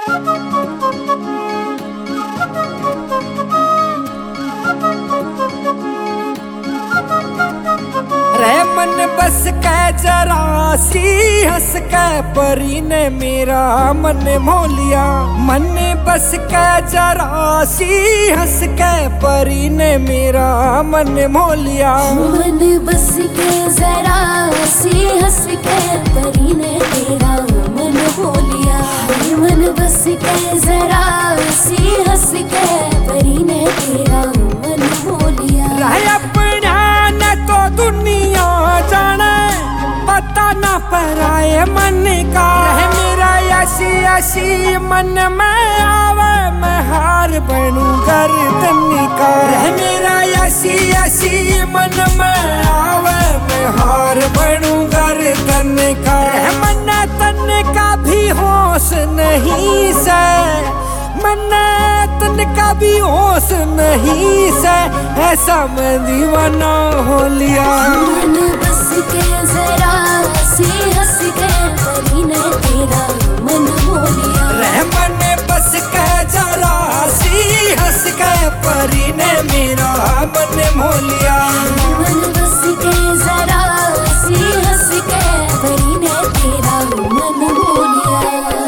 रे मन बस के जरा सी हंस के परी ने मेरा मन मोह लिया। मन बस के जरा सी हंस के परी ने मेरा मन मोह लिया। मन बस के जरा सी हंस के परी ने मेरा मन मोह लिया। मन बस के जरा सी हंस के परी ने मेरा मन मोह लिया। रह अपना न तो दुनिया जाने पता न पराए मन का। रह मेरा ऐसी ऐसी मन में आवे मैं हार बनूं गर्दन का। रह मेरा ऐसी ऐसी मन में आवे मैं हार बनूं गर्दन का। रह मन तन का भी होश नहीं से, मन तन का भी होश नहीं से, ऐसा मैं दीवाना हो लिया। मन बस के जरा सी हंस के परी ने तेरा मन मोह लिया। रह मन बस के जरा सी हंस के परी ने मेरा मन मोह लिया। मन बस के जरा सी हंस के परी ने तेरा मन मोह लिया।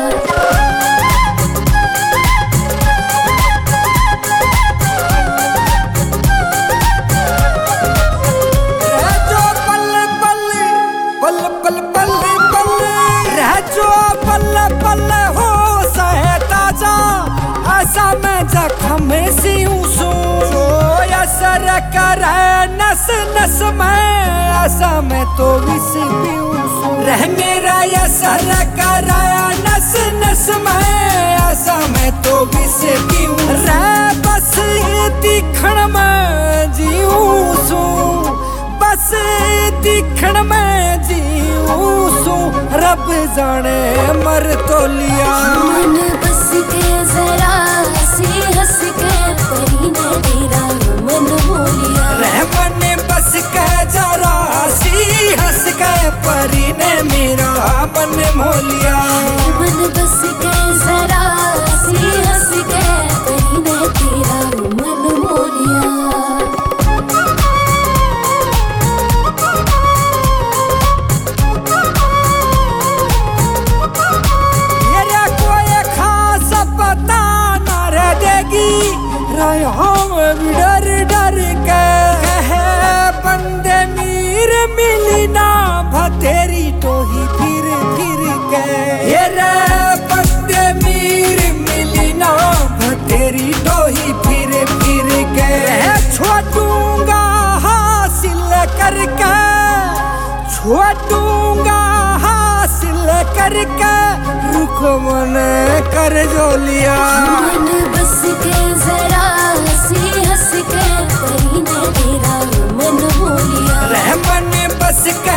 ऐसा मैं जख्म सी असर करे नस नस में, ऐसा मैं तो विष पीऊं। रह मेरा असर करे नस नस में, ऐसा मैं तो विष पीऊं। रह बस दिखण में जीऊं सू, बस दिखण में जीऊं सू। रब जाने मर तो लिया। मन बस के जरा सी हंस के परी ने तेरा मन मोह लिया। रह मन बस के जरा सी हंस के परी ने मेरा मन मोह लिया। मन बस के जरा सी हंस के परी ने तेरा मन मोह लिया। डर डर के कहे बंदे मीर मिली ना भतेरी तो ही फिर के। ये रे बंदे मीर मिली ना भतेरी तो ही फिर के। छोड़ूंगा हासिल करके, छोड़ूंगा हासिल करके, रुख मन कर जो लिया। मन बस के जरा सी हंस के परी ने तेरा मन मोह लिया। रह मन बस के